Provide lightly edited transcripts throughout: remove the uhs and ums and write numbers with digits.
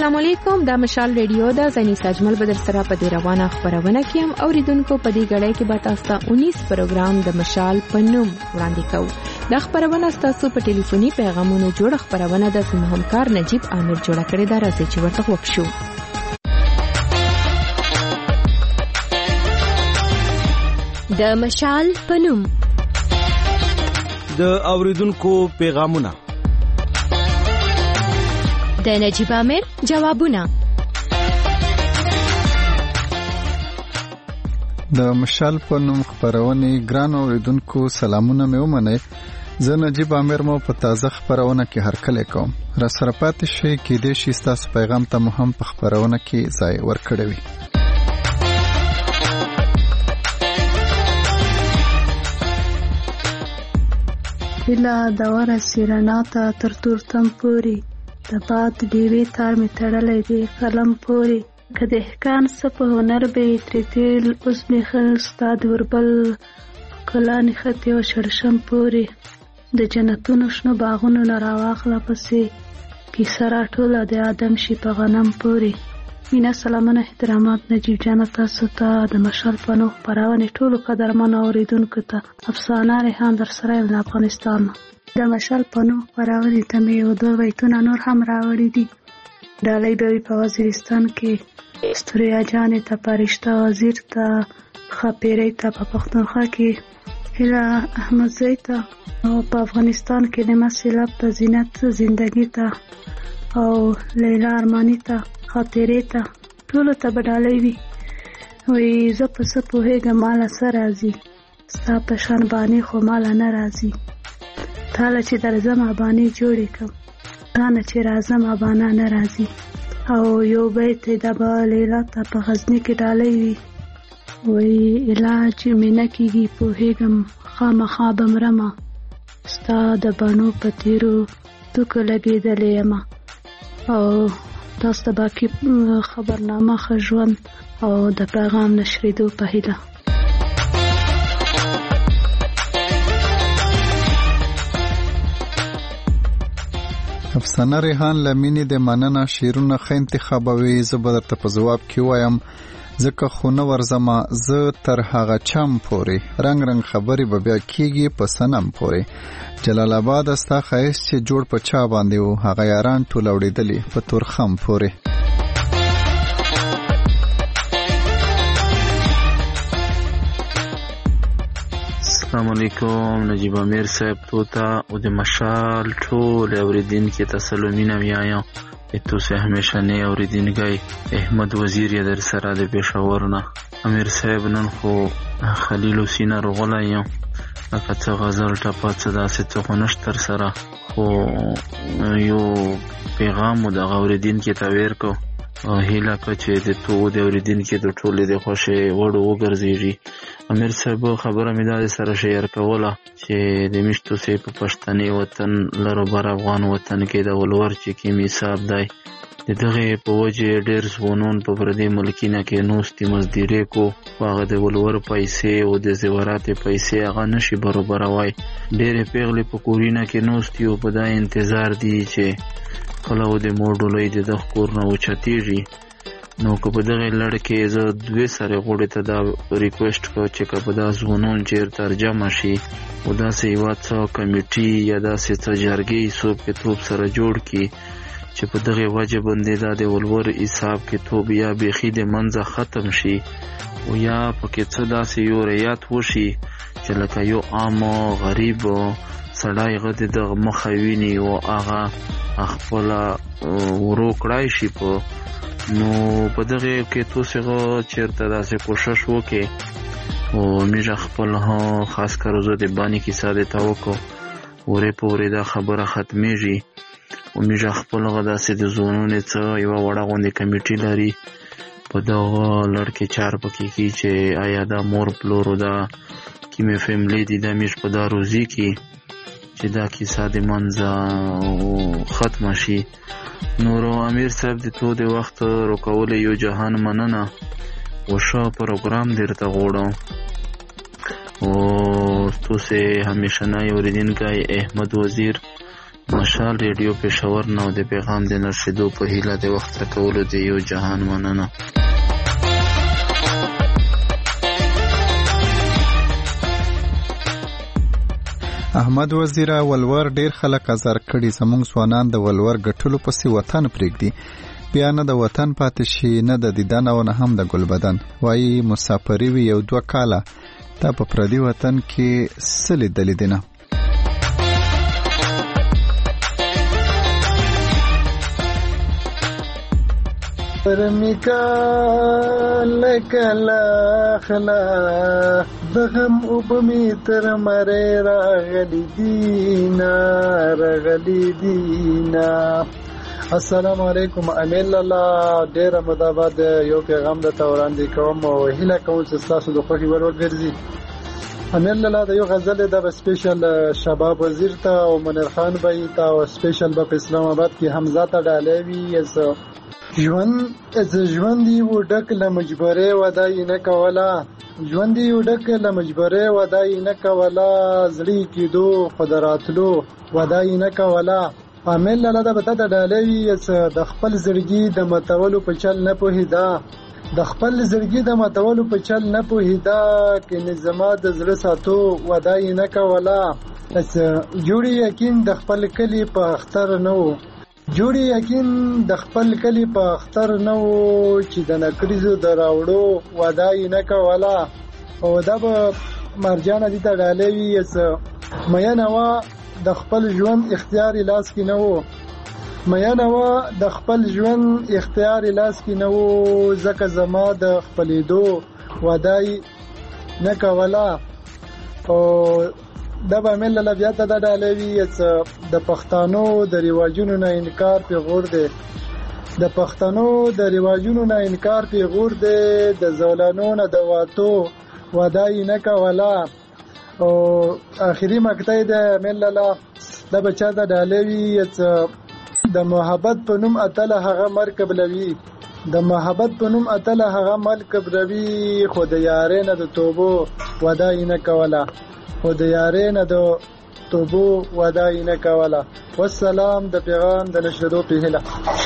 السلام علیکم. دا مشال ریډیو دا زنیس اجمل بدر سره په دې روانه خبرونه کې هم اوریدونکو په دې غړې کې به تاسو ته 19 پروګرام د مشال په نوم وړاندې کوو. دا خبرونه تاسو په ټلیفوني پیغامونو جوړ خبرونه د زموږ همکار نجیب عامر جوړ کړی دا راځي چې ورته وښیو. د مشال په نوم د اوریدونکو پیغامونه د نجیب عامر جوابونه. د مشال په نوم خبرونه ګران اوریدونکو سلامونه مې ومنئ. زه نجیب عامر مو په تازه خبرونه کې هرکلی کوم. را سره پاتې شئ کېدای شي ستاسو پیغام ته مو هم په خبرونه کې ځای ورکړی وي. هیله د ورسې رڼا ته تر تورتم پورې د باد ډیوې تار مې تړلی دی قلم پورې. که د احکان څه په هنر به یې ترې تېل اوس مې خل ستا د وربل ښکلا نښتې و شړشم پورې. د جنتونو شنو باغونو نه راواخله پسې کیسه راټوله د آدم شي په غنم پورې. مینه سلامونه احترامات نجیب جانه تاسو ته د مشال په نوم خپرونې ټولو قدرمنو اورېدونکو ته افسانه ریحان در سره یم له افغانستان. د مشال په نوم خپرونې ته مې یو دوه بیتونه نور هم راوړي دي. ډالۍ به وي په وزیرستان کې ستوریا جانې ته پرشته وزیر ته خپیرۍ ته په پښتونخوا کې هیله احمدزی ته او په افغانستان کې د مسلب ته زینت زندگی ته او لیلا ارمانی ته خاطرې ته ټولو ته به ډالۍ وي. وی زه په څه پوهېږم ماله څه راځي ستا په شان بانې خو ماله نه راځي. تاله چې درځم ابانې جوړې کړم تانه چې راځم ابانا نه راځي. او یو بیت د به لیلا ته په غزني کې ډالۍ وي. وی علاج مې نه کېږي پوهېږم خامخا به مرمه ستا د بڼو په تېرو توکو لګېدلې یمه. او تاسو ته باقي خبرنامه ښه ژوند او د پیغام نشریدو په هیله. افسانه ریحان لمینی د مننه شیرونه ښه انتخابوي. زه به درته په ځواب کې وایم ځکه خو نه ورځمه زه تر هغه چم پورې رنگ رنگ خبرې به بیا کېږي په صنم پورې. جلال آباد ستا ښایست چې جوړ په چا باندې و هغه یاران ټول اوړېدلي په تورخم پورې. السلام علیکم نجیب امیر صاحب توتا او د مشال ټول اوریدونکو ته سلامونه وایم. تاسو همیشه نه اوریدونکي احمد وزیر یې در سره د پېښور نه. امیر صاحب نن خو خلیل حسین رغلا یم لکه څه غزل ټپه څه داسې څه خو نشته تر سره خو یو پیغام مو دغه اوریدونکو ته ورکړو. هیله که چې د تو د اوریدونکو د ټولې د خوښې وړ وګرځېږي. امیر صاحب خبره مې دا سره شیر کوله چې د میشتو سي په پښتني وطن لرو بر افغان وطن کې د ولور چې کې حساب دی د دغه په وجه ډېر ځوانان په پردي ملکینه کې نوستي مزدوري کو هغه د ولور پیسې او د زیورات پیسې هغه نشي برابروي. ډېر پیغلې په کورینه کې نوستي او په دا انتظار دي چې خلاو د موډولې د خور نه وچتيږي. نو که په دغه لړ کې زه دوی سره غوړې ته دا ریکوست کو چې که په دا ځوانان چیر ترجمه شي او داسې یو څه کمیټي یا داسې څه جرګې څوک کې توپ سره جوړ کی چې په دغه وجه باندې دا د ولور حساب کې توپ یا بيخي د منځه ختم شي او یا پکې څه داسې یو ریات وشي چې لکه یو عام غریب سړی غد د مخویني او هغه خپل ورو کړای شي په نو په دغه کې تاسو چیرته داسې کوشش وکړئ او میږه خپل خاص کار زه د باندې کې ساده تا وکړو ورې پورې دا خبره ختمېږي او میږه خپل غداسې د زونونې څه یو وړه غونډه کمیټي لري په دغه لړکې چار پکې کې چې آیا دا مور پلورو دا کې مې فیملی دي د میش په دا روزي کې چې دا کیسه د منځه ختم شي. نورو امیر صاحب د تو د وخت روکول یو جهان مننه او شا پروګرام درته غوړم او تاسو همیشه نه اوریدونکي احمد وزیر مشال ریډیو پېښور نه د پیغام د نشریدو په هیله د وخت راکولو د یو جهان مننه. احمد وزیره ولور ډیر خلک ازار کړي، زموږ ځوانان د ولور ګټلو پسې وطن پرېږدي، بیا نه د وطن پاتې شي نه د دیدن او نه هم د ګل بدن. وایي مسافري وي 1-2 کاله، دا په پردي وطن کې څه لیدلي دي نه. پرمیکا لکلا خلا دغم اوبمی تر مره راغلی دینا. السلام علیکم. امیل الله ډیر مدابد یو پیغام د توراندې کوم او هیله کوم چې تاسو د خوښي ورور ګرځي. امیل الله د یو غزل د سپیشل شباب وزیر ته او منیر خان بای ته او سپیشل په اسلام آباد کې حمزه ته ډالوي. ژوندی و ډک له مجبورې ودای نه کولا، ژوندی و ډک له مجبورې ودای نه کولا، زړی کېدو خدراتلو ودای نه کولا. امیل الله د بته ډالوي د خپل زړګي د متولو په چل نه پوهیدا، د خپل زړګي د متولو په چل نه پوهیدا، کې نظام د زړه ساتو ودای نه کولا. جوړی یقین د خپل کلی په اختر نو، جوړی یقین د خپل کلی په اختر نو، چې د نکریزو دراوړو ودای نه کولا. او دا به مرجان دي ته ډالوي مینه وا د خپل ژوند اختیار لاس کې نه وو، مینه وا د خپل ژوند اختیار لاس کې نه وو، ځکه زما د خپلېدو ودای نه کولا. او دا به مل له بیا ته ډالوي د پښتنو د رواجونو نه انکار پیغور دی، د پښتنو د رواجونو نه انکار پیغور دی، د زولانو نه د واتو ودای نه کولا. او آخري مقطع د مل له د بچا د ډالوي د محبت په نوم اتل هغه مرکب لوي، د محبت په نوم اتل هغه مرکب لوي، خو د یارې نه د توبو ودای نه کولا، خو د یارې نه د توبو ودای نه کولا. والسلام د پیغام د نشریدو په هیله.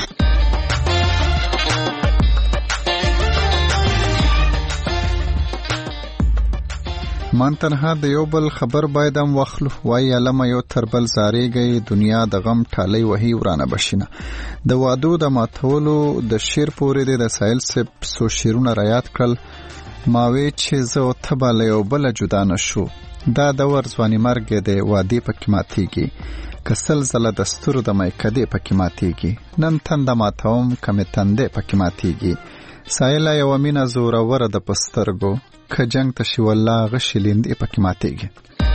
من تنها د یو بل خبر بایدم واخلو، وای علمه یو تربل زاریږي، دنیا د غم ټالی وهي ورانه بشینه. د وادو د ماتولو د شیر پورې د سایل سپ سو شیرونه رایات کړل، ماوي چې زه او تبا له یو بل جدا نشو. دا دور ځواني مرګ دی، وادي پکې ماتېږي، کسل زله دستور د میکدې پکې ماتېږي، نن تند ماتوم کمې تندې پکې ماتېږي، سایله یو مینه زوروره د پسترګو، که جنگ تشي والله غشي لیندې پکې ماتېږي.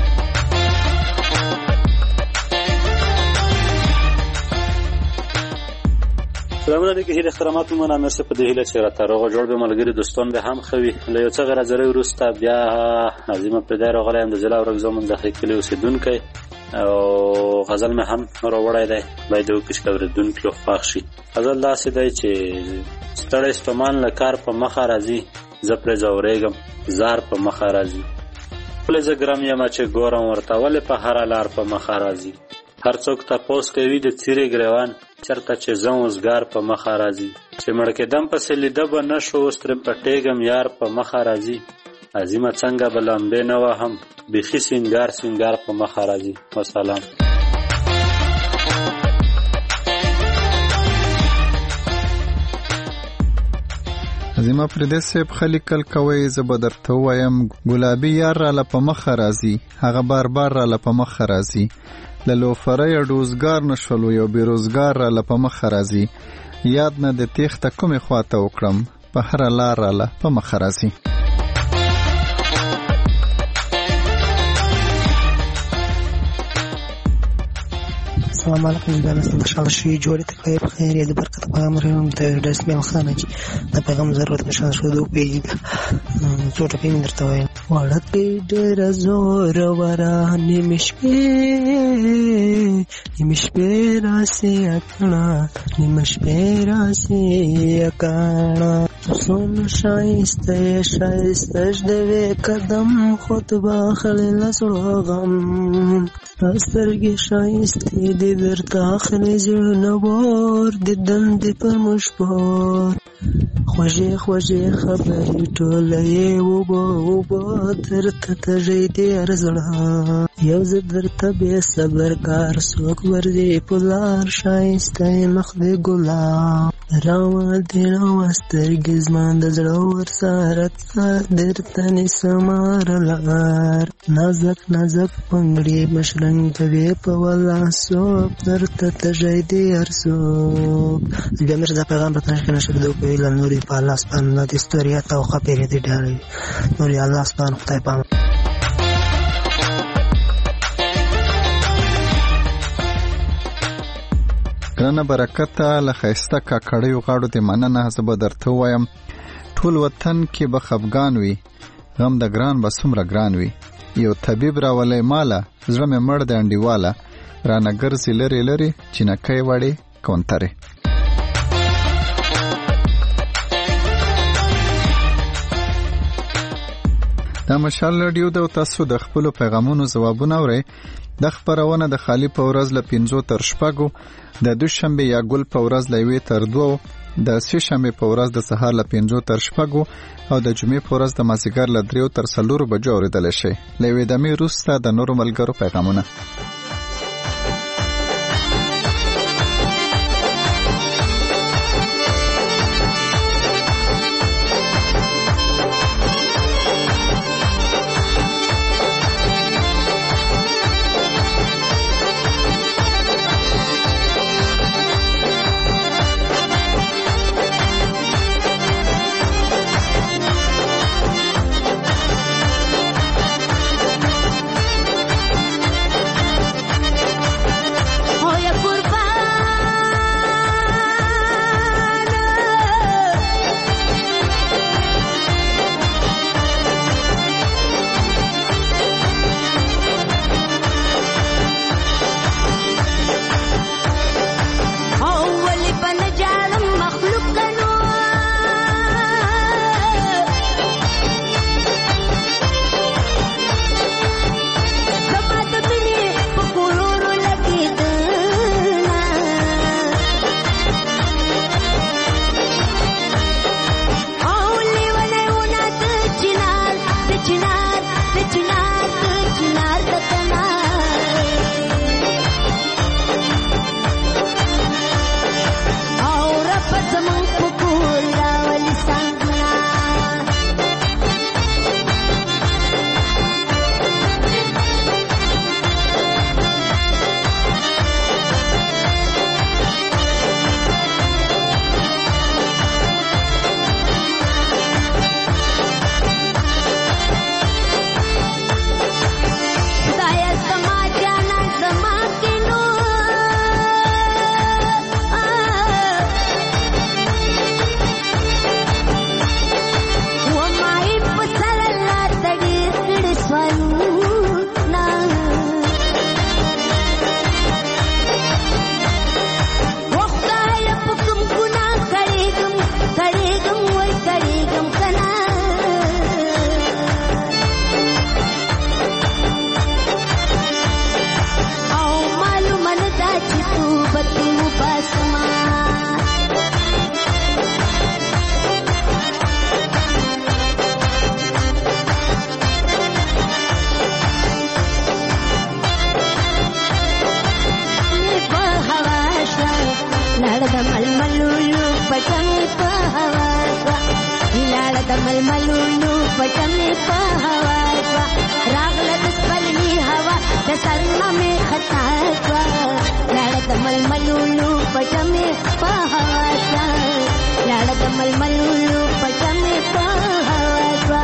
سلامونه علیکم. هیله احترامات مو منامر سه په دې هیله چې راته روغ جوړ به ملګری دوستان به هم خوي. له یو څه غرضره وروسته بیا عظیمه پیدا راغلی هم د ضلع ورغزو منځخې کلی اوسېدونکی او غزل مې هم راوړی دی، باید وکړي که اورېدونکي خوښ شي. غزل داسې دی چې ستړی ستومان له کار په مخه راځي، زه پرې ځورېږم زار په مخه راځي، ولې زه ګرم یم چې ګورم ورته ولې په هره لار په مخه راځي، هر څوک تپوس کوي د څیرې ګریوان چرته چې زه اوزګار په مخه راځي، چې مړ کېدم پسې لیده به نه شو اوس ترې پټېږم یار په مخه راځي، عظیمه څنګه به لمبې نه وهم بیخي سینګار سینګار په مخه راځي. وسلام. عظیمه پردې صاحب خلیکل کوي، زه به درته ووایم ګلابي یار راله په مخه راځي، هغه بار بار راله په مخه راځي، له لوفرۍ ډوزګار نه شولو یو بېروزګار راله په مخه راځي، یاد نه د تېښته کومې خواته وکړم په هره لار راله په مخه راځي. السلام علیکم. دا نسل مشال شوی جوړې ته کوي په خیر د برکت پیغام رحم ته د اسماعیل خان چې د پیغام ضرورت نشان شو دوه پیږي څو ټکي مې درته وایم. وړکۍ ډېره زوروره نیمې شپې راسې اکڼه نیمه شپې راسې اکڼه څونه ښایسته یې ښایسته ژدوې قدم خود باخلې له زړه غم ستا سترګې ښایستې دي بیرته اخلې زړونه بور د دندې پر موږ پور خوږې خوږې خبرې ټوله یې اوبه درته تږی دی هر زړه یو زه درته بې صبر کار څوک ورځي په لار ښایسته یې مخ دې ګلاب راوړ دې راوړه سترګې زما د زړه ورسره درته نیسمه لار نازک نازک پنګړي مشرنګ کوې په ولاسوب درته تږی دی هر څوک. بیا مې دا پیغام راته نشکه نشکدو کوي له نورې په الله سبحانه د ستوریات او خپېرې دې ډېروي نورې الله سبحانه خدای پاک ګرانه برکته له ښایسته کاکړیو غاړو دې مننه. زه به درته ووایم ټول وطن کې به خفګان وي غم د ګران به څومره ګران وي یو طبیب راولی ماله زړه مې مړ د انډیواله رانه ګرځي لرې لرې چینکۍ وړې کونترې. دا مشال رادیو ده او تاسو د خپلو پیغامونو ځوابونه اورئ. دا خپرونه د خالی په ورځ له 5 تر 6 د دوشنبه یا ګل په ورځ له 1 تر 2 د سه شنبه په ورځ د سهار له 5 تر 6 او د جمعې په ورځ د مازیګر له 3 تر 4 بجو اوریدل شي. لوي د می روسته د نورو ملګرو پیغامونه. ململونو پټمې په هوا شوه راغله د سپلني هوا د سرنا مې خطا شوه لاړه د ململونو پټمې په هوا شوه لاړه د ململونو پټمې په هوا شوه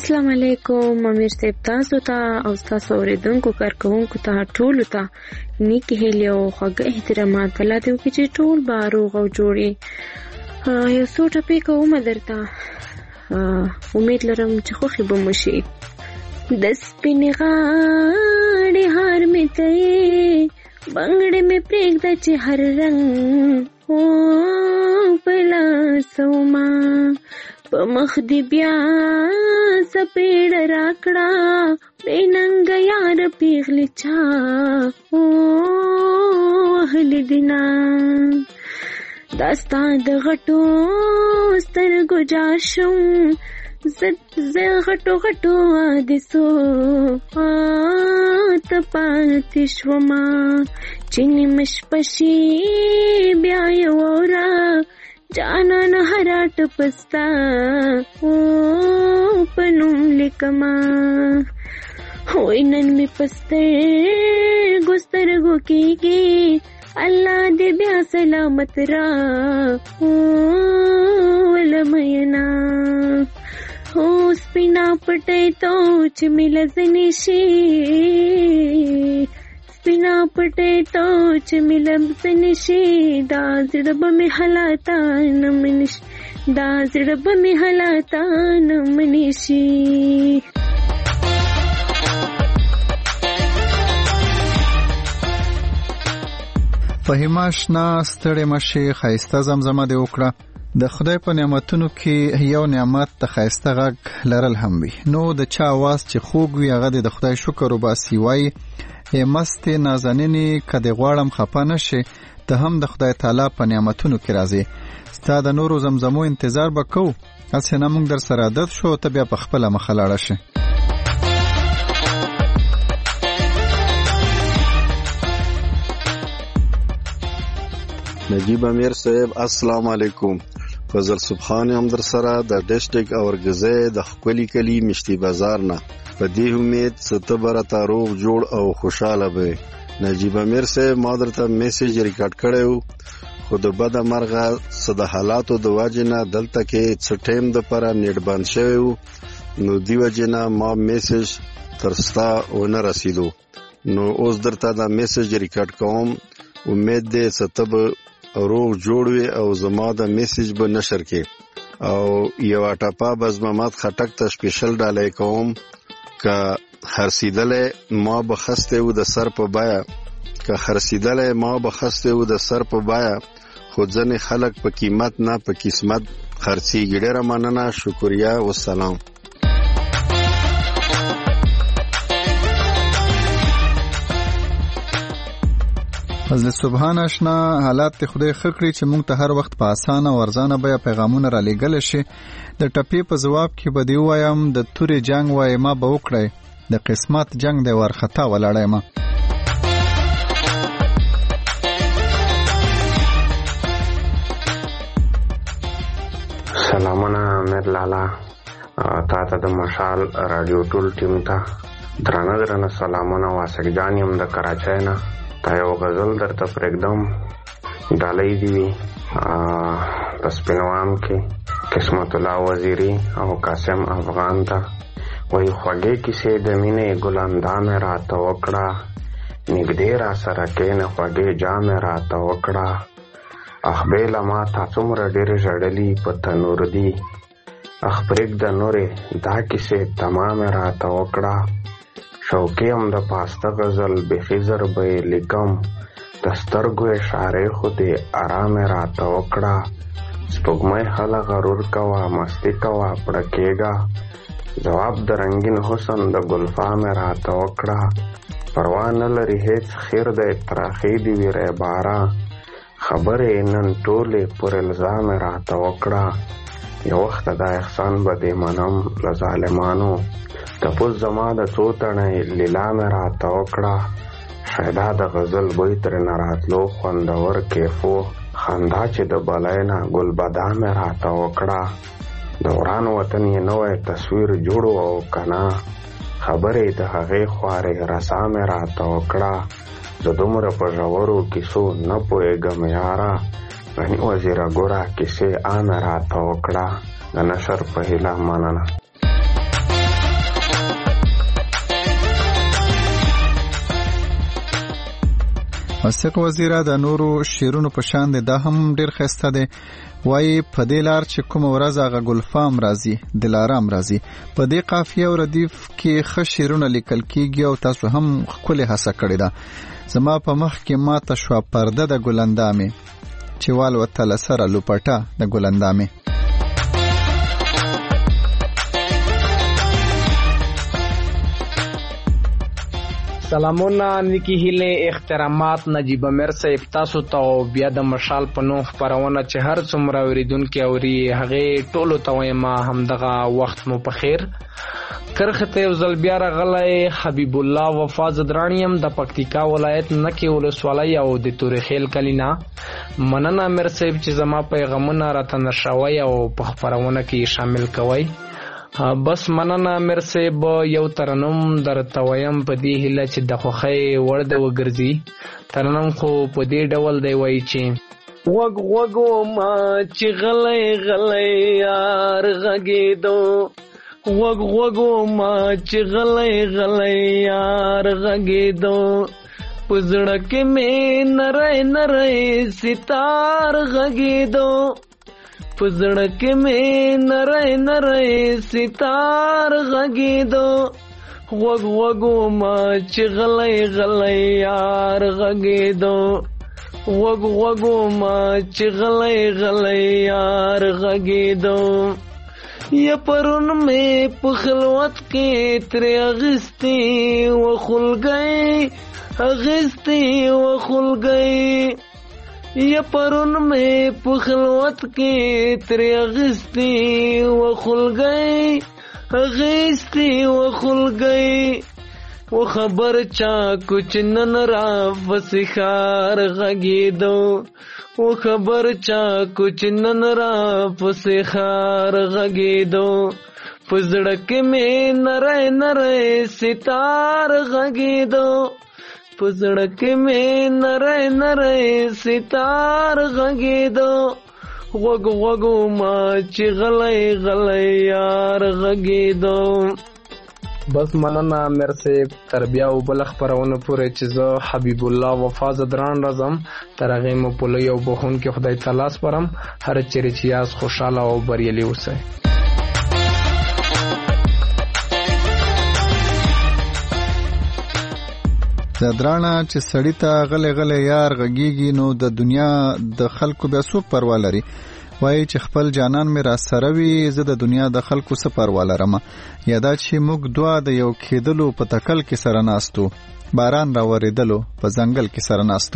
السلام علیکم امیر صاحب، تاسو ته او تاسو اوریدونکو کارکونکو ته ټولو ته نیکی هیلې او خوږه احترامات. الله دې وکړي چې ټول به روغ او جوړ وي. یو څو ټپې کومه درته، امید لرم چې خوښې به مو شي. د سپینې غاړې هار مې ته یې بنګړې مې پرېږده چې هر رنګ په لاسوما په مخ دې بیا سپېړه راکړه بې ننګه یار پیغلې چا وهلې دینه. دا ستا د غټو سترګو جار شم زه غټو غټو حادثو ته پاتې شومه چې نیمه شپه شي بیا یې واوره جانان هره ټپه ستا په نوم لیکمه. وای نن مې په سترګو سترګو کېږي الله دې بیا سلامت را ولمینه. سپینا پټی تو چې مې لزنې شي، سپینا پټی تو چې مې لزنې شي، دا زړه به مې حالاته نه منې شي، دا زړه به مې حالاته نه منې شي. فهیمه اشنا ستړې مشي ښایسته زمزمه دې وکړه. د خدای په نعمتونو کې یو نعمت د ښایسته غږ لرل هم وي. نو د چا आवाज چې خوږ وي هغه د خدای شکر وباسي. وایي مستې نازنینې که دې غواړم خفه نه شي، ته هم د خدای تعالی په نعمتونو کې راځي. ستا د نورو زمزمو انتظار به کوو، هسې نه موږ در سره عادت شو، ته بیا په خپله مخه لاړه شي. نجیب امیر صاحب السلام علیکم. فضل سبحان هم در سره د ډسټریکټ اورګزې د خپلی کلی مشتي بازار نه. په دې امید ستبره تاروغ جوړ او خوشاله به. نجیب امیر صاحب ما درته میسج ریکارډ کړو، خو د بد مرغه صد حالاتو د واجنه دلته کې څټیم د پر نیټ بند شوی، نو دی وجنه ما میسج ترستا ونه رسیدو. نو اوس درته دا میسج ریکارډ کوم، امید دې ستب روغ جوړ وي او زما د میسج به نشر کې. او یو ټاپا بز محمد خټک ته سپیشل ډالې کوم که هرسیدلې ما بخسته و د سر په بایا، که هرسیدلې ما بخسته و د سر په بایا، خو ځنې خلک په قیمت نه په قسمت خرڅیږي. ډېره مننه، شکریا، والسلام. فضل سبحان اشنا حالات ته خدای خکړي چې مونږ ته هر وخت په اسانه او ارزانه بیا پیغامونه را لېږل شي. د ټپې په جواب کې به دی وایم د تورې جنگ وای ما به وکړی، د قسمت جنگ دی ورخطا ولاړی ما. سلامونه امیر لالا، تا ته د مشال رادیو ټول ټیم ته درانه سلامونه. واسق جان یم د کراچۍ نه. تا یو غزل درته پرېږدم، ډالۍ دي وي په سپینوام کې قسمت الله وزیري او قاسم افغان ته. وایي خوږې کیسې د مینې ګلاندا مې راته وکړه، نږدې را سره کښېنه خوږې جامې راته وکړه. اخ بیله ما تا څومره ډېرې ژړلي په تنور دي، اخ پرېږده نورې دا کیسې تمامې راته وکړه. شوقي هم د پاسته غزل بیخي زر به یې لیکم، د سترګو اشارې خو دې ارامې راته وکړه. سپوږمۍ هله غرور کوه مستي کوه پړه کېږه، ځواب د رنګین حسن د ګلفا مې راته وکړه. پروا نه لري هېڅ خیر دی تراخې دي وي ریباره، خبرې نن ټولې پر الزام مې راته وکړه. یو وخت دا احسان به دې منم له ظالمانو، تپوس زما د څو تڼۍ لیلا مې راته وکړه. شیدا د غزل بوی ترېنه راتلو خوندور کیفو، خندا چې د بلۍ نه ګلبدا مې راته وکړه. د وران وطن یې نوی تصویر جوړو او کنا، خبرې د هغې خوارې رسا مې راته وکړه. زه دومره په ژورو کیسو نه پوهېږم یاره، غني وزیره ګوره کیسې عامې راته وکړه. د نشر په هیله مننه. وثیق وزیره د نورو شعرونو په شان دی دا هم ډیر ښایسته دی. وایي په دې لار چې کومه ورځ هغه ګلفام راځي دلارام راځي. په دې قافیه او ردیف کې ښه شعرونه لیکل کیږي او تاسو هم ښکلې هڅه کړې ده. زما په مخ کې ماته شوه پرده د ګلندامې چې والوتله سره لوپټه د ګلندامې. سلامونه نیکی هیله احترامات نجیب امیر صاحب تاسو ته بیا د مشال په نوم خپرونه چې هر څومره اوریدونکي اوري هغه ټولو ته وایم همدغه وخت مو په خیر. کرخته یو ځل بیا راغلی حبیب الله وفا زدرانیم د پکتیکا ولایت نکی ولسوالۍ او د تورخیل کلینا. مننه امیر صاحب چې زما پیغامونه راته نشوي او په خپرونه کې شامل کوي. بس مننه امیر صاحب یو ترنم درته وایم په دې هیله چې د خوښۍ وړ د وګرځي. ترنم خو په دې ډول دی وایي چې وګ وګو ما چې غلی غلی یار غږېدو وګ وګو ما چې غلی غلی یار غږېدو په زړه کې مې نری نری ستار غږېدو په زړه کې مې نری نری ستار غږېدو غوږ غوږو ما چې غلی غلی یار غږېدو غوږ غوږو ما چې غلی غلی یار غږېدو یا پرون مې په خلوت کې ترې اغستې و خلګۍ اغستې و خلګۍ یا پرون مې په خلوت کې ترې اغستې و خلګۍ اغستې و خلګۍ و خبر چا کچھ نن را فسخار غږېدو و خبر چا کچھ نن را فسخار غږېدو په زړه کې مې نری نری ستار غږېدو په زړه کې مې نری نری ستار غږېدو غوږ غوږو ما چې غلی غلی یار غږېدو. بس مننه امیر صاحب تر بیا او بل خپرونه پورې چې زه حبیب الله وفا زدران راځم تر هغې مو په لوی او بخونکي خدای تعالی سپارم. هر چیرې چې یاست خوشحاله او بریالي اوسئ. زدرانه چې سړی ته غلی غلی یار غږیږي نو د دنیا د خلکو بیا څوک پروا لري. وایي چې خپل جانان مې را سره وي زه د دنیا د خلکو څه پروا لرم. یا دا چې موږ دوه د یو کېدلو په تکل کې سره ناستو باران را ورېدلو په ځنګل کې سره ناستو.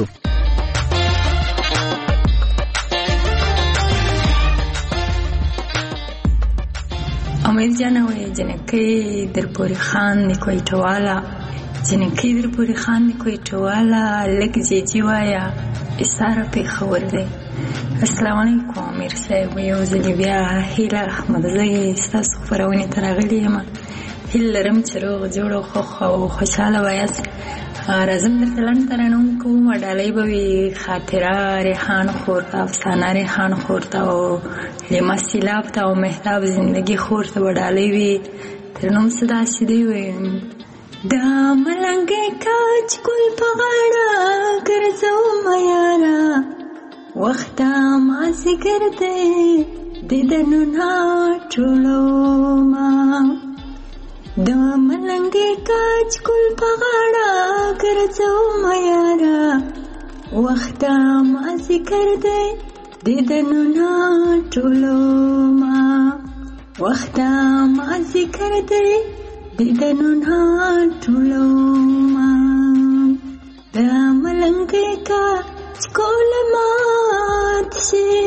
امید جانه وایي جنکۍ در پورې خان د کویټواله جنکۍ در پورې خان د کویټواله لږ جیجي وایه ایساره پېښور دی. السلام علیکم امیر صاحب یو ځلې بیا هیله احمدزی ستاسو خپرونې ته راغلې یم. هیله لرم چې روغ جوړ او خوښ او خوشحاله به یاست. راځم درته لنډ ترنم کوم ډالۍ به وي خاطره ریحان خور ته افسانه ریحان خور ته او لیما سیلاب ته او مهتاب زندگی خور ته به ډالۍ وي. ترنم څه داسې دی وایي دا ملنګې کاچ ګل په غاړه ګرځوم یاره وخته مازدیګر دی دیدنونه ټولومه دا ملنګې کاچ ګل په غاړه ګرځوم یاره وخته مازدیګر دی دیدنونه ټولومه وخته مازدیګر دی دیدنونه ټولومه دا ملنګې کاچ ګل مات شي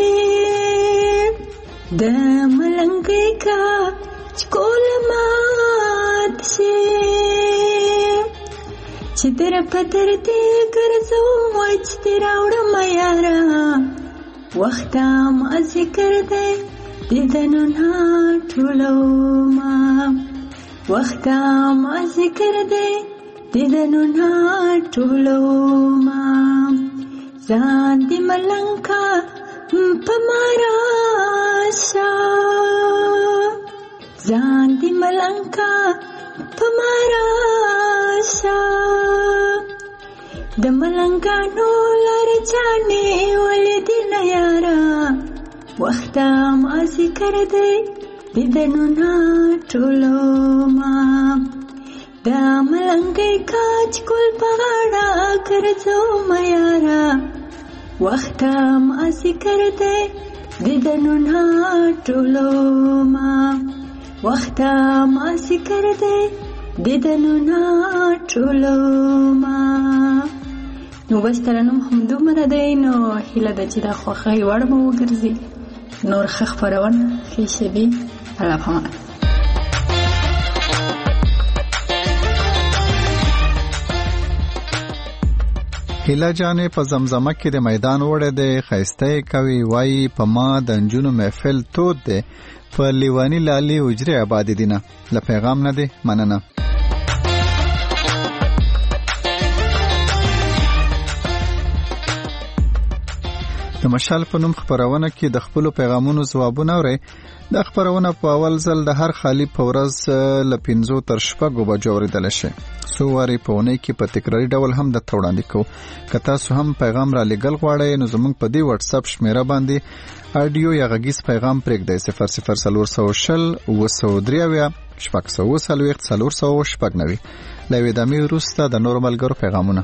دا ملنګې کاچ ګل مات شي چې در په در دې ګرځوم وای چې دې راوړم یاره وخته مازدیګر دی دیدنونه ټولومه وخته مازدیګر دی دیدنونه ټولومه ځان دې ملنګه په ما راشه ځان دې ملنګه په ما راشه د ملنګانو لار چانه ولدین یارا وخت ما ذکر دی دیدنونه ټولو ما د ملنګي کاج کول پغاړه کرځو ما یارا وخت ما ذکر دی دیدنونه ټولو ما وخت ما ذکر دی دیدنونه ټولو ما نو بس ترنم هم دومره دی نو هیله ده چې دا خوښۍ وړ به وګرځي نور ښه خپرونه ښې شېبې الله پامان هیله جانې په زمزمه کې د میدان وړی دی ښایسته یې کوي وایي په ما د نجونو محفل تود دی په لیواني لالي اجرې آبادې دي نه له پیغام نه دی مننه د مشال په نوم خبرونه کې د خپل پیغامونو ځوابونه اوري د خبرونه په اول ځل د هر خالی په ورځ ل 15 تر 16 بجو اوریدل شي سو واری په ونې کې په تکراری ډول هم د توړاندې کو که تاسو هم پیغام را لګل غواړئ نو زموږ په دی واتس اپ شمیره باندې اډیو یا غږیز پیغام پرېږدئ 0040 وسودریاویا شپږ سو وسلويخت 390 لوي د مې وروسته د نورمال ګرو پیغامونه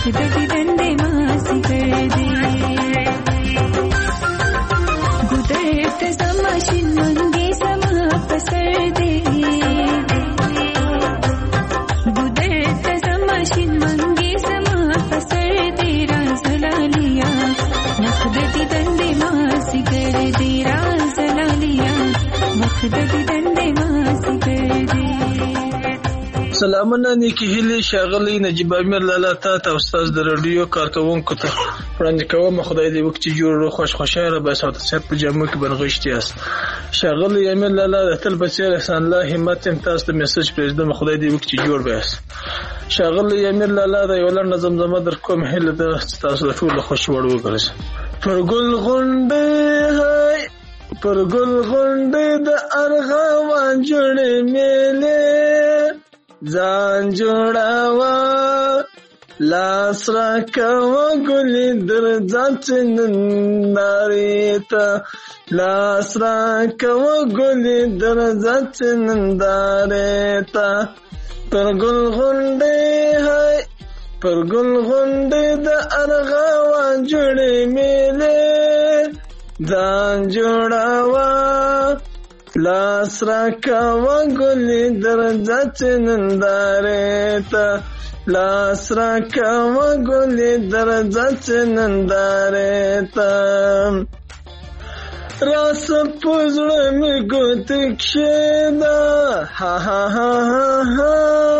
وقت دیدن ماسی کردی گذرت زماشین منگی زما پسر دی گذرت زماشین منگی زما پسر دی رازلالیا وقت دیدن ماسی کردی رازلالیا وقت دیدن ماسی کردی. سلامونه نیکی هیلی ښاغلی نجیب امیر لالا تا ته استاد د رادیو کارکوونکو ته وړاندې کوم. خدای دې وکړي چې جوړ خوشحاله به سعادت په جامو کې بنغښتي یاست. ښاغلی امیر لالا د تل په څېر احسان الله همت یم تاسو ته میسج پرېږدم. خدای دې وکړي چې جوړ به یاست. ښاغلی امیر لالا د یو لنډه زمزمه در کوم هیله ده چې تاسو د ټولو خوښ وړ وګرځي. پر ګل غونډۍ پر ګل غونډۍ د ارغوان جوړې میلې ځان جوړاوه لاس را کوه ګلې درځه نندارې ته لاس را کوه ګلې درځه نندارې ته پر ګل غونډۍ پر ګل غونډۍ د ارغوان جوړې میلې ځان جوړاوه لاس را کوه ګلې درځه نندارې ته لاس را کوه ګلې درځه نندارې ته راس په زړه مې ګوتې کښېږده ها ها ها ها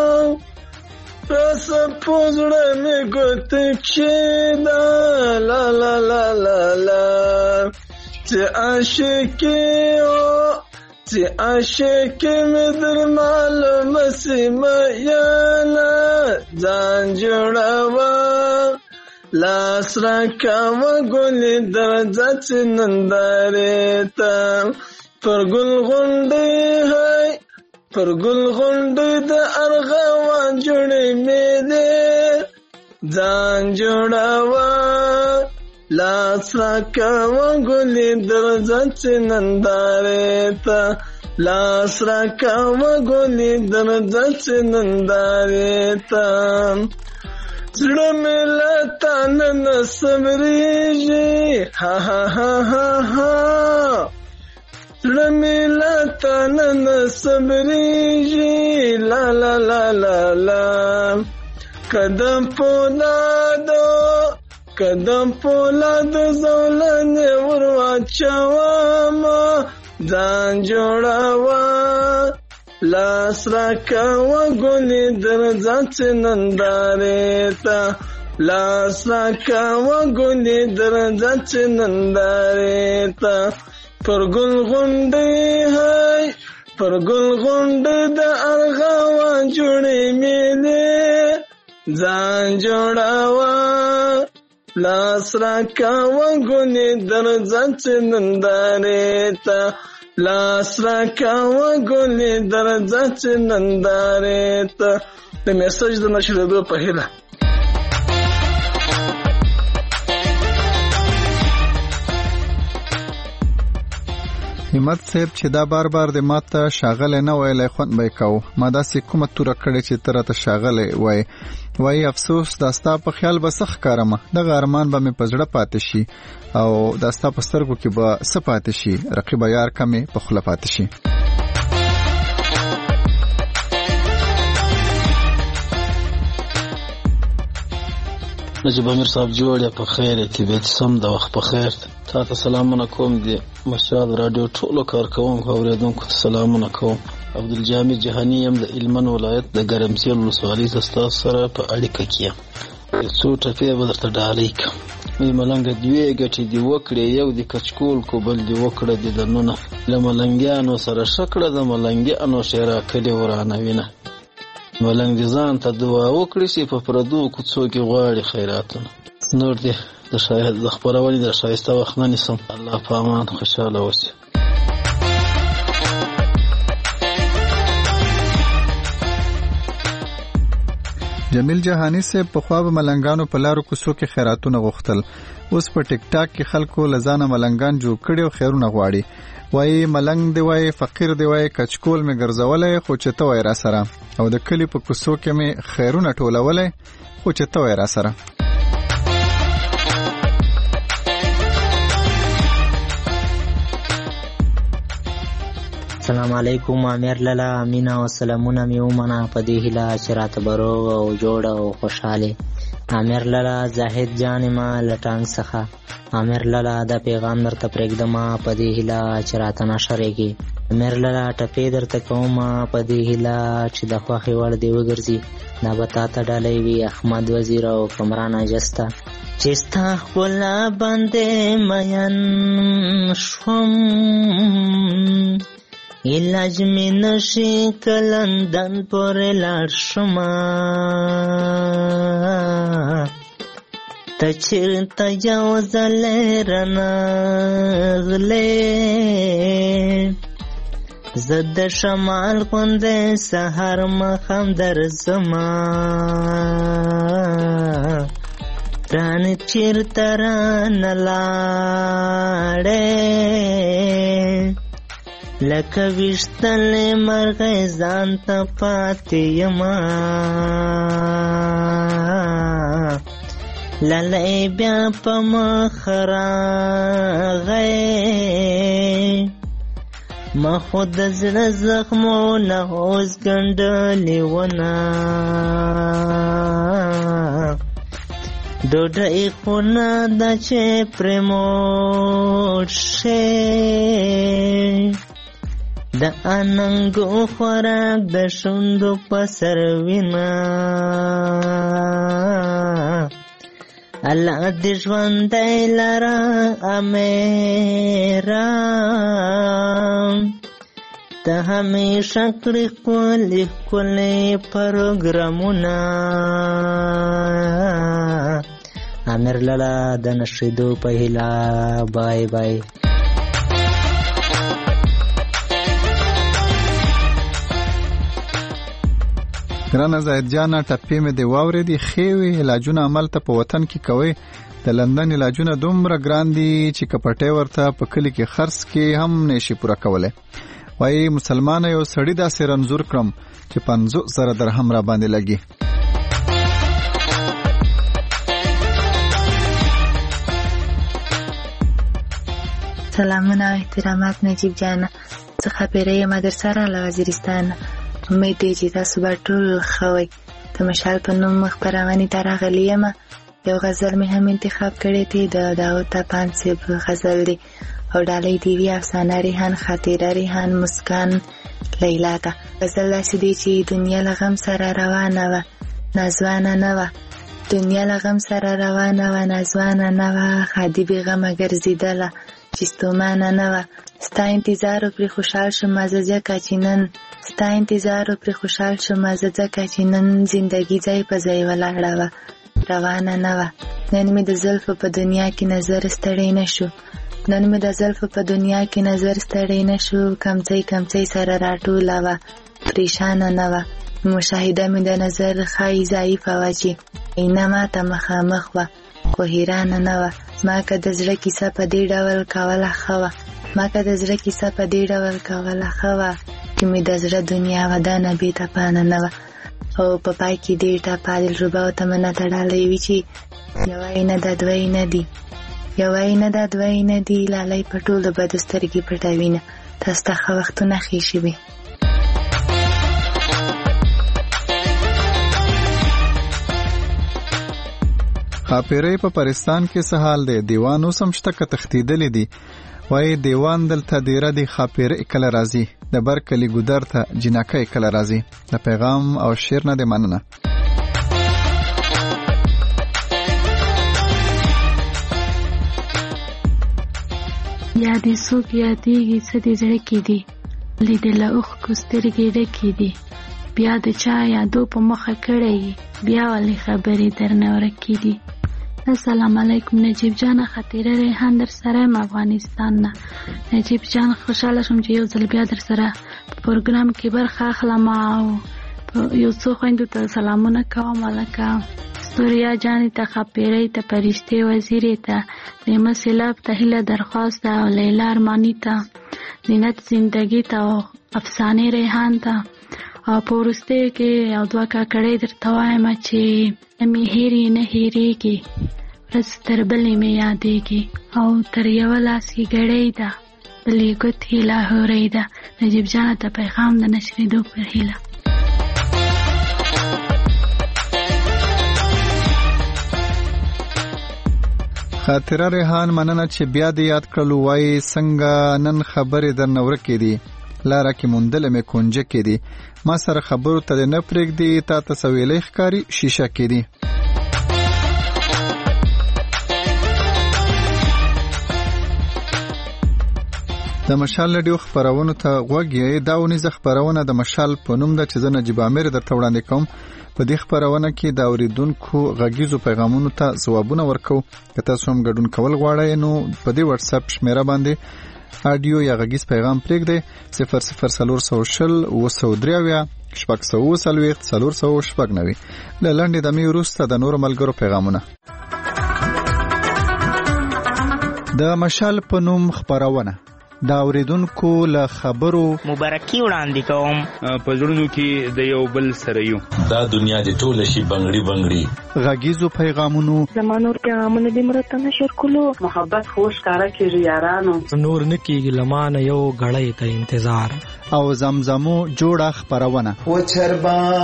راس په زړه مې ګوتې کښېږده لا لا لا لا لا چې عاشقې چې عاشقې مې در معلومه سیمه یاله ځان جوړاوه لاس را کوه ګلې درځه نندارې ته پر ګل غونډۍ پر ګل غونډۍ د ارغوان جوړې میلې ځان جوړاوه لاس را کوه ګلې درځه نندارې ته لاس را کوه ګلې درځه نندارې ته زړه مې له تا نه صبرېږي ها ها ها ها ها زړه مې له تا نه صبرېږي لا لا لا لا لا قدم پولاد زولنې ور واچومه ځان جوړاوه لاس را کوه ګلې درځه نندارې ته لاس را کوه ګلې درځه نندارې ته پر ګل غونډۍ پر ګل غونډۍ د ارغوان جوړې میلې ځان جوړاوه لاس را کوه ګلې درځه نندارې ته لاس را کوه ګلې درځه نندارې ته. د میسج د نشریدو په هیله همت صاحب چې دا بار بار د ماته شاغله نه ویلې خوند به کو ما داسې کومه توره کړې چې تر ته شاغله وای افسوس داستا په خیال بسخ کارمه د غارمان به مې پزړه پاتې شي او داستا په سترګو کې به سپاتې شي رقیب یار کمه په خله پاتې شي. نجیب امیر صاحب جوړ په خیر کې به سم د وخت په خیر تاسو سلامونه کوم دي مشال رادیو ټولو کارکوونکو اوریدونکو ته سلامونه کوم. عبدالجامع جهانی يم د هلمند ولایت د ګرمسیر ولسوالۍ تاسو سره په اړیکه کې څو ټپې به درته ډالۍ کوم. مې ملنګ دوی ګټې دی وکړې یو د کچکول کو بل دی وکړه د دنونه لملنګانو سره شکړه د ملنګانو شیرا کلی ورانه وینه ملنګ دي ځان ته دعا وکړي چې په پردو کوڅو کې غواړي خیراتونه نور دې د شاهد د خبرونې د شایسته وخت نه نسم. الله په امان خوشاله اوسئ. جمیل جهانی سے په خواب ملنګانو په لارو کوڅو کې خیراتونه غوښتل. اوس په ټیک ټاک کې خلکو لزانه ملنګان جوړ کړي او خیرونه غواړي. وای ملنګ دی وای فقیر دی وای کچکول می ګرځولې خو چې ته وای را سره او د کلی په کوڅو کې می خیرونه ټولولې خو چې ته وای را سره. السلام علیکم امیر لالا مینا او سلامونه می ومنه په دې هیله چې راته به روغ او جوړ او خوشحاله. امیر لالا زاهد جان ما لټانګ څخه. امیر لالا دا پیغام درته پرېږدم په دې هیله چې راته نشرېږي. امیر لالا ټپې درته کوم په دې هیله چې د خوښې وړ دې وګرځي. دا به تا ته ډالۍ وي احمد وزیر او کمران اجسته. چې ستا ښکلا باندې مین شوم علاج می نشي که لندن پورې لاړ شمه ته چېرته یو ځلې رانغلې زه د شمال غوندې سهار ماښام درځمه رانه چېرته رانه لاړې لکه ویشتلې مرغۍ ځان ته پاتې یمه لالی بیا په مخ راغی ما خو د زړه زخمونه اوس ګنډلې ونه ډوډۍ خو نه ده چې پرې موړ شې د اننګو خوراک د شونډو په سر وینه الله دې ژوندی لره امیره ته همیشه کړي ښکلي ښکلي پروګرامونه. امیر لالا د نشریدو په هیله. بای بای. ګرانه زاهد جانه ټپې مې دې واورېدې ښې وې. علاجونه عملته په وطن کې کوئ. د لندن علاجونه دومره ګران دي چې که پټۍ ورته په کلي کې خرڅ کې هم نشي پوره کولی. وایي مسلمانه یو سړي داسې رنځور کړم چې 50,000 درهم را باندې لګي. سلامونه احترامات نجیب جانه. زه خبره یم در سره له وزیرستانه. امید دی چې تاسو به ټول ښه وئ. د مشال په نوم خپرونې ته راغلی یم. یو غزل مې هم انتخاب کړی دی د داود طپان صاحب غزل دی او ډالۍ دی وی افسانه ریحان خاطره ریحان مسکان لیلا ته. غزل داسې دی چې دنیا له غم سره روانه وه نازوانه نه وه دنیا له غم سره روانه وه نازوانه نه وه خادي بې غمه ګرځېدله چې ستومانه نه وه ستا انتظار پرې خوشحال شم زه ځکه چې نن ستا انتظار پرې خوشحال شم زه ځکه چې نن زندګي ځای په ځای ولاړه وه روانه نه وه. نن مې د زلفو په دنیا کې نظر ستړی نه شو نن مې د زلفو په دنیا کې نظر ستړی نه شو کمڅۍ کمڅۍ سره راټوله وه پریشانه نه وه مشاهده مې د نظر ښایي ضعیفه وه چې عینه ماته مخامخ وه خو حیرانه نه وه. ما که د زړه کیسه په دې ډول کوله ښه وه ما که د زړه کیسه په دې ډول کوله ښه وه چې مې د زړه دنیا ودانه بې تپانه نه وه. او په پای کې دې ټپه دلربا او تمنا ته ډالۍ وي چې یوه یې نه ده دوه یې نه دي یوه یې نه ده دوه یې نه دي لالی په ټولو بدو سترګې پټوینه تاسو ته ښه وختونه ښې شوي. خاپیرۍ په پاکستان کې څه حال دی؟ دیوان اوس هم شته که تښتېدلی دي؟ وایي دیوان دلته دیره دی خاپیرۍ کله راځي د بر کلي ګودر ته جنکۍ کله راځي. د پیغام او شعر نه دی مننه. یا دې څوک یادېږي څه دې زړه کې دي لیدله اوښکو سترګې ډکې دي بیا د چا یادو په مخه کړی بیا ولې خبرې درنه ورکې دي. السلام علیکم نجیب جان خاطره ریحان در سره م افغانستان نه. نجیب جان خوشحاله شوم چې یو ځل بیا در سره په پروګرام کې برخه اخلم او یو څو خویندو ته سلامونه کوم. لکه سوریا جانې ته خاپیرۍ ته فرشتې وزیرې ته نیمه سیلاب ته هیله درخواست او لیلا ارمانی ته زینت زندگی ته او افسانې ریحان ته او په وروستیو کې یو دوه کاکړۍ درته وایم چې مې هېرې نه هېرېږي ورځ تر بلې مې یادېږي او تر یوه لاس کې ګړۍ ده بلې ګوت هیله هوریده نجیب جانه ته پیغام د نشریدو پر هیله. خاطره ریحان مننه چې بیا دې یاد کړلو. وایي څنګه نن خبرې درنه ورکې دي لاره کې موندله مې کونجه کې دي ما سره خبرو ته دې نه پرېږدي تا ته سویلی ښکاري شیشه کې دي. د مشال رادیو خپرونو ته غوږ یې. دا اونیزه خپرونه د مشال په نوم ده چې زه نجیب امیر درته وړاندې کوم. په دې خپرونه کې د اوریدونکو غږیزو پیغامونو ته ځوابونه ورکو. که تاسو هم ګډون کول غواړئ نو په دې واتس اپ شمیره باندې اډیو یا غږیز پیغام پرېږدئ 004020 903 شپږ 440 له لنډې دمې وروسته د نورو ملګرو پیغامونه. د مشال په نوم خپرونه د اوریدونکو له خبرو مبارکي وړاندې کوم. په زړونو کې د یو بل سره یو دا دنیا د ټول شي بنگړي بنگړي غږیزو پیغامونو زمانور پیغامونه د مرته نشر کولو محبت خوش کارا کیږي یارانو نور نکیږي لمانه یو غړې ته انتظار او زمزمو جوړه خپرونه و چر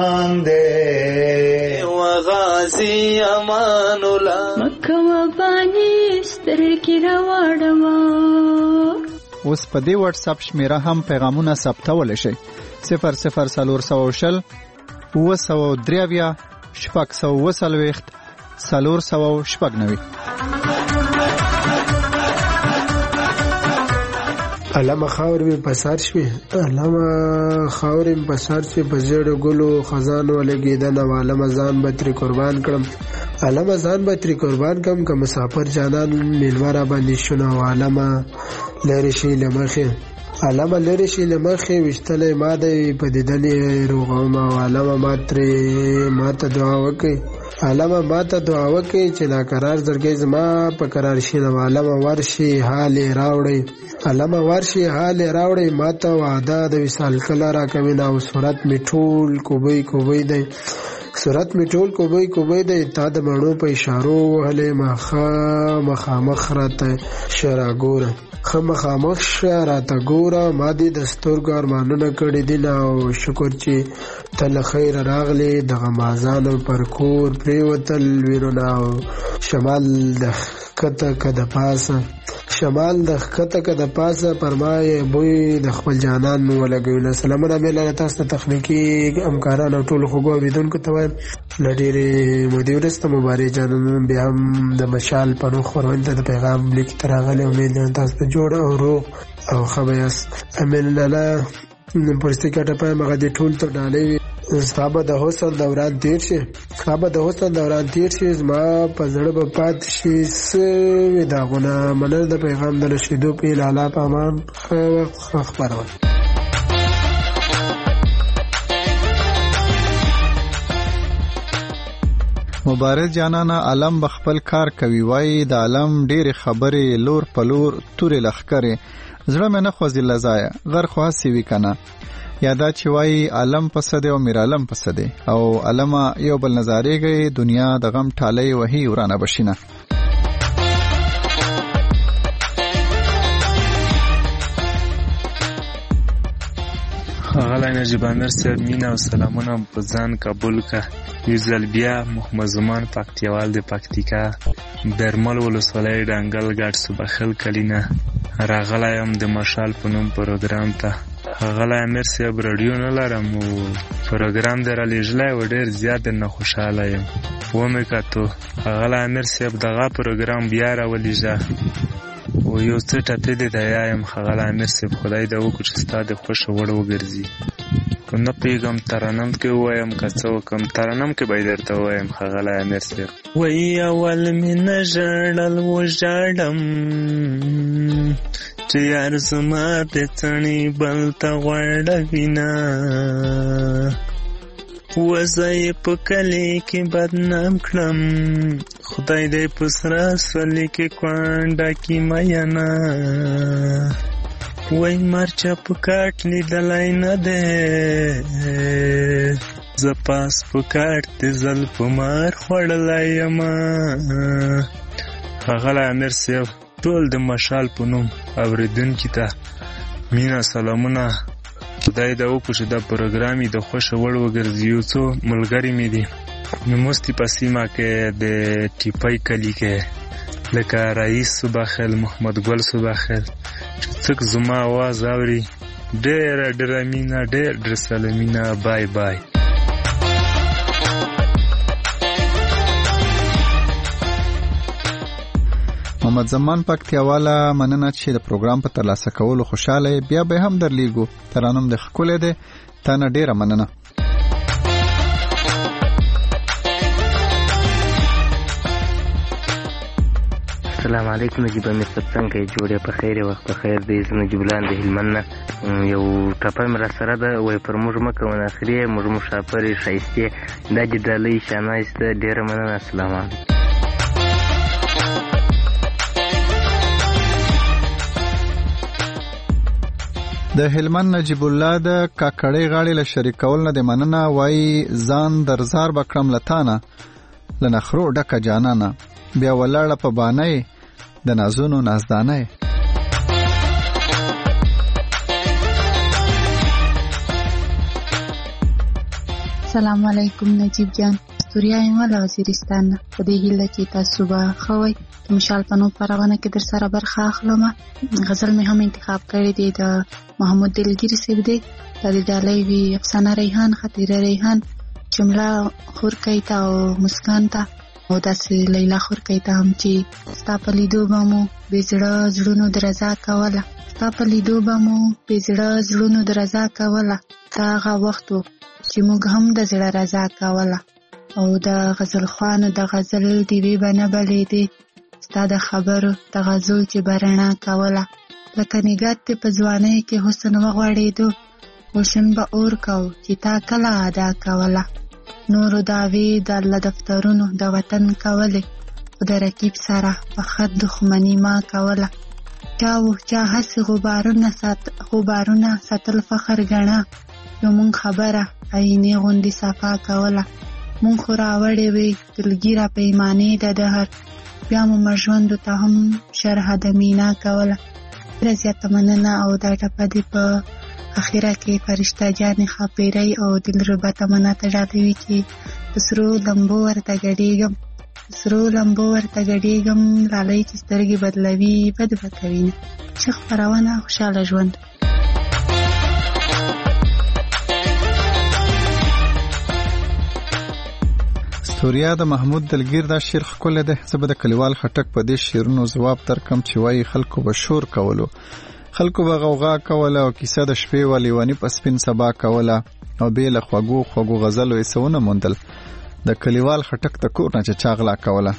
باندې و غازی امان الله مکه و بانی ستر کی راوړم. اوس په دې واتس اپ شمیره هم پیغامونه ثبتول شي 004020 903 شپږ 440 علامه خاور می پسار شوی علامه خاور می پسار شوی په زړه ګلو خزان ولګیدن او علامه ځان به تر قربان کړم علامه ځان به تر قربان کړم که مسافر جانان میلواره باندې شنو علامه لری شي لمخه علامه لری شي لمخه وشتله ماده په دیدنې روغم او علامه ماته دعا وکي علامه ماته دعا وکي چې لا قرار درګې زما په قرار شي نو علامه ورشي حال راوړي علامه ورشي حال راوړي ماته وعده د وصال کله را کوي نو صورت میټول کوبي دی صورت میټول کوبي دی تا د مړو په اشارو هله مخامخ راته شراګور خامخ راته ګوره ما دې د سترګو ارمانونه کړي دي او شکر چې تل خیر راغلی د غمازانو پر کور پریوتل ویرونه او شمال د خکته که د پاسه پرمای بوی د خپل جانان ولګوي. سلامونه مې تاسو ته تخنیکی همکاران او ټول خوږو اوریدونکو ته وایم له ډېرې مودې وروسته مبارک جانان بیا هم د مشال په نوم خپرونې ته د پیغام لیک ته راغلی. امید لرم تاسو په جوړ او روغ او ښه به یاست. امین لاله پرستي کټه پایم هغه دې ټول ته ډالۍ صحابه د حسن دوران تیر شي زما په زړه به پات شي سوي داغونه منل د پیغام د رسیدو په لاله په امان خبرونه. مبارک جانانا علم بخپل کار کوي. وای د علم ډېر خبرې لور په لور تورې لخکره زړه مې نه خوځي لزایا غر خو هسي وی کنه یادا چې وای علم پسده او میر علم پسده او علما یو بل نظارېږي دنیا د غم ټالۍ وਹੀ ورانه بشینه. غلا نجیب امیر صاحب مینا او سلامونه په ځان قبول کا. یو ځل بیا محمد زمان پکتیوال د پکتیکا برمل ولسوالۍ ډنګل ګډ صبخل کلینه راغلایم د مشال په نوم پروګرام ته. غلا امیر صاحب رادیو نه لرم او پروګرام در لېږلی و ډېر زیات نه خوشاله یم. ومې کتو غلا امیر صاحب دغه پروګرام بیا راولېږه او یو څه ټپې دې د یایم غلا امیر صاحب خدای دې وکړي چې ستا د خوښه وړ وګرځي. که نه پوهېږم ترنم کې ووایم که څه وکړم ترنم کې به یې درته ووایم غلا امیر صاحب. وایي اول مې نه ژړل وژاړم چې یار زما د څڼې بل ته غوړوینه وزه یې په کلي کې بدنام کړم خدای دې په سره سولې کې کونډه کې مینه وای مرچه په کاټ لیدلی نه دی زه پاس په کاټ د زلفو مار خوړلی یمه. ښاغلی امیر صاحب ټول د مشال په نوم اوریدونکو ته مینا سلامونه. خدای دا وکړي چې دا پروګرام د خوښ وړ وګرځي. یو څو ملګری مې دي نموستي په سیمه کې د ټیپای کلی کې لکه رئیس صبح خیل، محمد ګل صبح خیل، چې څوک زما आवाज اوري ډېر مینه، ډېر سلامونه. بای بای. محمد زمان پکتیاواله مننه چې د پروګرام په ترلاسه کولو خوشاله. بیا به هم درلیږو. ترانم د ښکلې ده. تا نه ډېره مننه. السلام علیکم نجیب امیر صاحب، څنګه یې؟ جوړې په خیر، وخت په خیر دی. زه نجیب الله د هلمند نه. یو ټپه مې راسره ده، وایي پر موږ مه کوه ناخرې، موږ مسافرې ښایستې، دا دې ډالۍ شانایسته. ډېره مننه. السلام علیکم. د هلمند نجیب الله د کاکړۍ غاړې له شریکول نه د مننه. وایي ځان درزار بکړم لتانه لنخرو ډکه جانانه، بیا ولاړه په بانه د نازونو نازدانه. السلام علیکم نجیب جان، استوریا یم له وزیرستان نه. په دې هیله چې تاسو به ښه وئ. مشال پنو پرونه کې در سره برخه اخلم. غزل مې هم انتخاب کړی دی د محمود دلګری صاحب دی. د دې ډالۍ وی افسانه ریحان، خطیره ریحان، جمله خورکۍ ته او مسکان ته، او داسې لیلا خورکۍ ته هم چې ستا په لیدو به مو بې زړه زړونو درزا کوله، ستا په لیدو به مو بې زړه زړونو درزا کوله. دا هغه وخت و چې موږ هم د زړه رضا کوله. او د غزل خوانو د غزل دیوې به نه بلېدې، ستا د خبرو د غزو چې برنا کوله. لکه نګات ته په ځوانۍ کې حسن وغوړېدو، روشن به اور کو چې تا کله ادا کوله. نورو دعوی د الله دفترونو د وطن کولې، خو د رقیب سره په خط دښمني ما کوله. چا هسې غبارونه ساتل فخر ګڼه، یو مونږ خبره عینې غوندې صفا کوله. مونږ خو راوړې وې دلګیره پیمانې د دهر، بیا مو مژوندو ته هم شرح د مینا کوله. ډېره زیاته مننه. او دا ټپه دې په اخیره کې فرشته جانې خاپیرۍ او دلربا تمنا ته ډالوي چې د سرو لمبو ورته ګډېږم، لالۍ چې سترګې بدلوي بد به کوي نه. ښه خپرونه، خوشحاله ژوند. استوریا د محمود دلګیر دا شعر ښکلی دی. زه به د کلیوال خټک په دې شعرونو ځواب درکم چې وایي خلکو به شور کولو، خلکو به غوغا کوله، او کیسه د شپې و لیونی په سپین سبا کوله، او بې له خوږو غزلو یې څه ونه موندل، د کلیوال خټک د کور نه چې چا غلا کوله.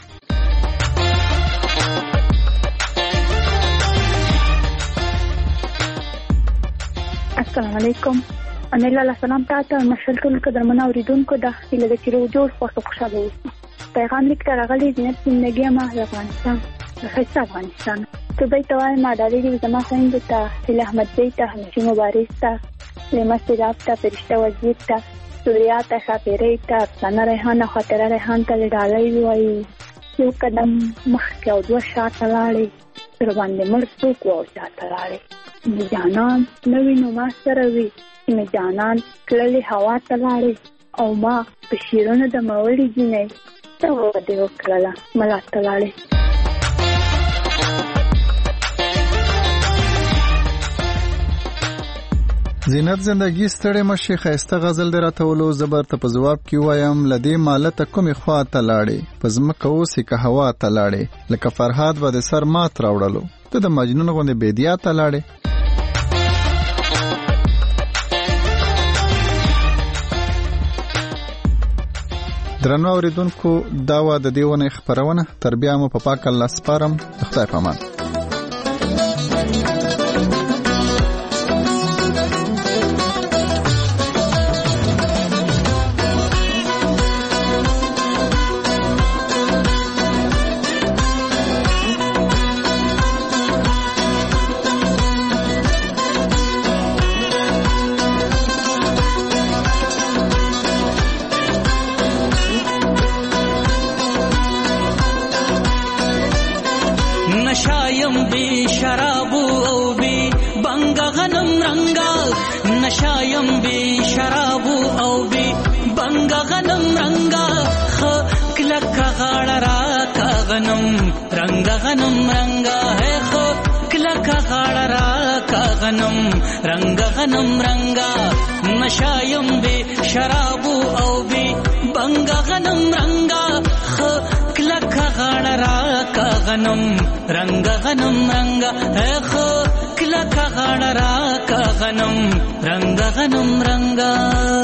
السلام علیکم. امیر لاله سلام تاسو مشال ټول قدرمنه اوریدونکو د هیله د چیرو جوړ خوشاله اوسئ. پیغام لیک ته راغلی زینت زندګي ما د افغانستان د ښایسته افغانستان ته به ته وایم ما ډالۍ دې زما خویندو ته، هیله احمد زی ته، همشي مبارز ته، لیما سیراب ته، فرشته وزیر ته، سوریا ته، ښاپیرۍ ته، افسانه ریحان او خاطره ریحان ته ډالۍ وایي. یو قدم مخکې او دوه شاته لاړې، تر باندې مړ څوک و او شاته لاړې. مې جانان نه وینو ما سره وي، مې جانان تللې هوا ته لاړې، او ما په شیرونو د مولې جینۍ ته وعدې وکړله ملا ته لاړې. زینت زندگی ستړې مشي ښایسته غزل دې راته ولو. زه به درته په ځواب کې وایم له دې مالته کومې خوا ته لاړې، په ځمکه اوسې که هوا ته لاړې، لکه فرهاد به د سر مات راوړلو، ته د مجنون غوندې بیدیا ته لاړې. درنو اوریدونکو، دا وه د دې ونې خپرونه. تر بیا مو په پاک الله سپارم. د خدای په امان. नशा غنم رنگا نشایم بی شراب او بی بنگا غنم رنگا کلک غاړه را کا غنم رنگا غنم رنگا ہے کلک غاړه را کا غنم رنگا غنم رنگا نشایم بی شراب او بی بنگا غنم رنگا کلک غاړه را کا غنم رنگا غنم رنگا ہے کلک غاړه را کا غنم رنگا غنم رنگا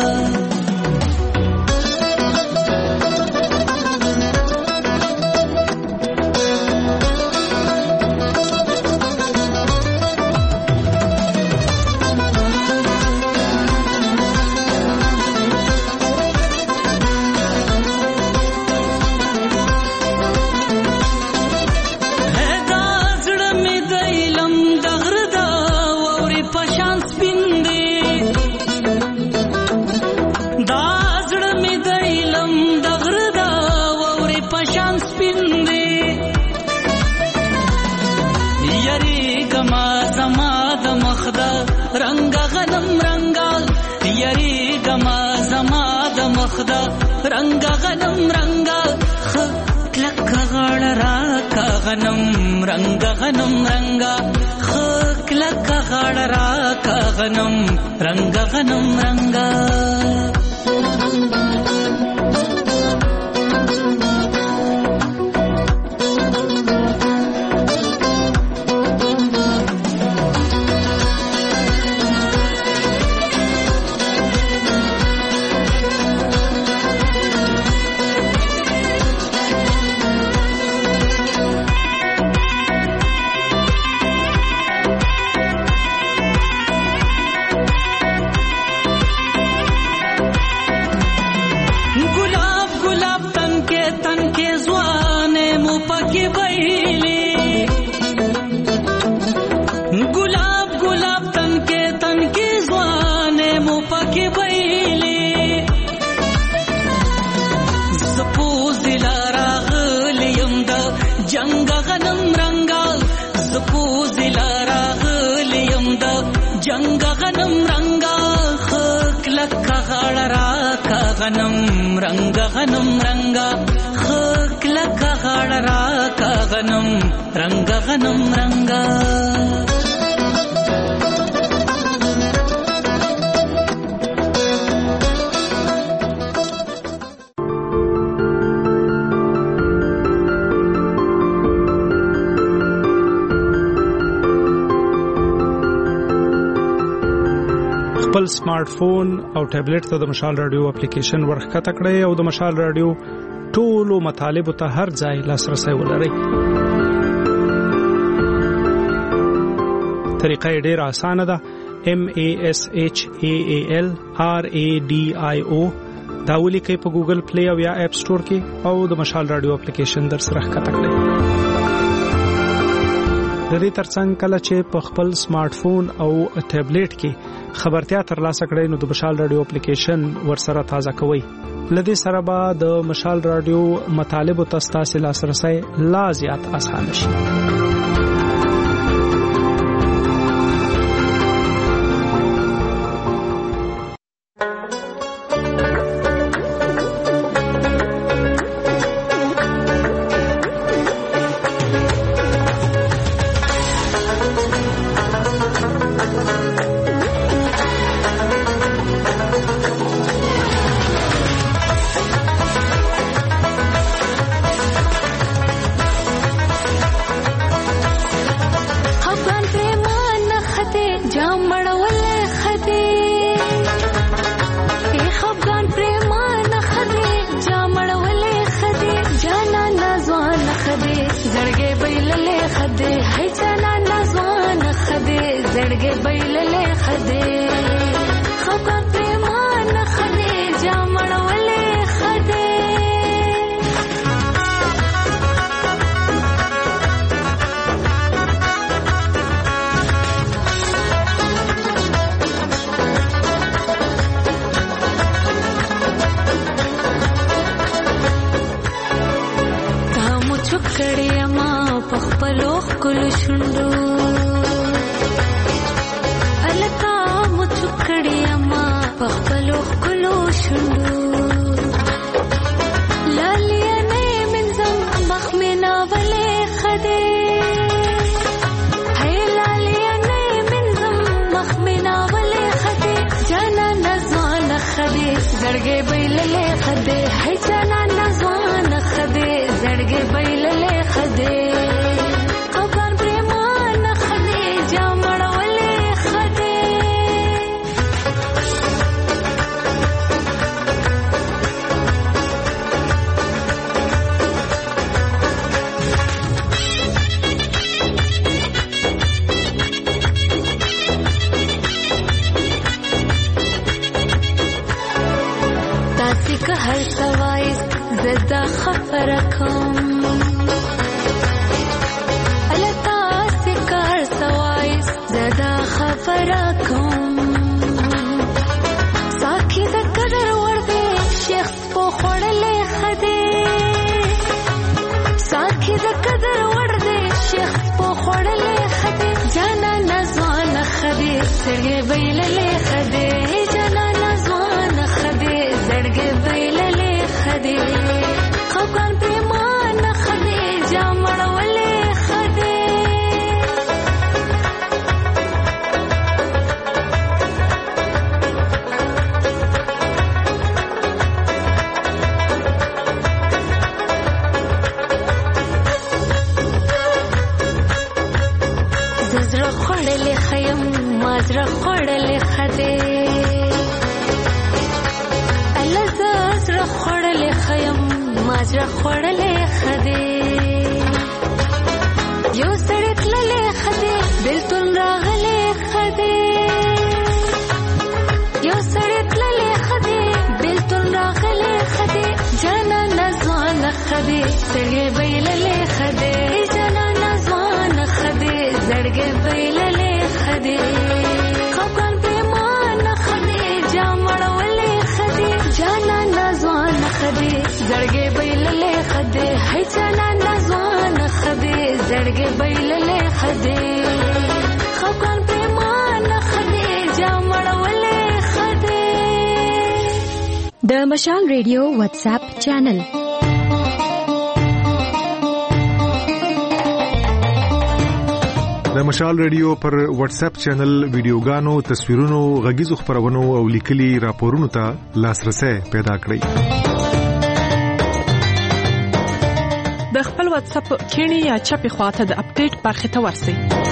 رنگا غنم رنگا یری گما زما د مخدا رنگا غنم رنگا کلک غاړه را کا غنم رنگا غنم رنگا کلک غاړه را کا غنم رنگا غنم رنگا غنم رنگا غنم رنگا کلک غاړه را کا غنم رنگا غنم رنگا خپل سمارټ فون او ټابلیټ ته د مشال رادیو اپلیکیشن ورخکته کړئ او د مشال رادیو ټولو مطالب ته هر ځای لاسرسي ولرئ. طریقه ډېره اسانه ده. MASHAALRADIO دا ولیکئ په ګوګل پلی او یا اپ سٹور کې او د مشال رادیو اپلیکیشن در سره ښکته کړئ. د دې ترڅنګ کله چې په خپل سمارټ فون او ټابلیټ کې خبرتیا ترلاسه کړئ نو د مشال رادیو اپلیکیشن ورسره تازه کوئ. لدې سره به د مشال رادیو مطالب او تاسو لاسرسي لا زیات اسانه شي. بیللې خدای خپل پریمان خدای جامړولې خدای تاسې که هر سوای زدا خبره کوم اله تاسې که هر سوای زدا خبره کوم ساکي د قدر ور دی شیخ په خوړلې خدای ساکي د قدر ور دی شیخ په خوړلې خدای جانا نزوان خدای سړې بیللې خدای جانا نزوان خدای زړګې بیللې خدای خپل پریمان خدای جامړولې خدای زړه خوړلې خیم مازره خوړلې خدای الله زړه خوړلې خیم مازره خوړلې خدای یو سړی تللې خدای بلتون راغلې خدای یو سړی تللې خدای بلتون راغلې خدای جانا نزوان خدای سړی بیللې خدای جانا نزوان خدای زړګې بیللې خدای خپل پریمان خدای جامړولې خدای جانا نزوان خدای زړګې بیللې خدای هي جانا نزوان خدای زړګې بیللې خدای خپل پریمان خدای جامړولې خدای د مشال ریډیو واتس اپ چینل د مشال ریډیو پر واتس اپ چینل ویډیوګانو تصویرونو غږیزو خبرونو او لیکلي راپورونو ته لاسرسي پیدا کړئ د خپل واتس اپ کینی یا چپی خواته د اپډیټ برخه ته ورسئ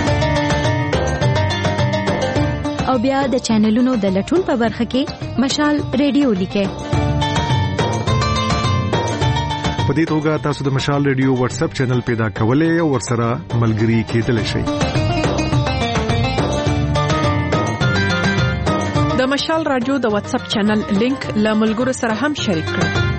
او بیا د چینلونو د لټون په برخه کې مشال ریډیو لیکئ په دې توګه تاسو د مشال ریډیو واتس اپ چینل پیدا کولای او ورسره ملګري کېدلی شئ د مشال رادیو د واتس اپ چینل لینک له ملګرو سره هم شریک کړئ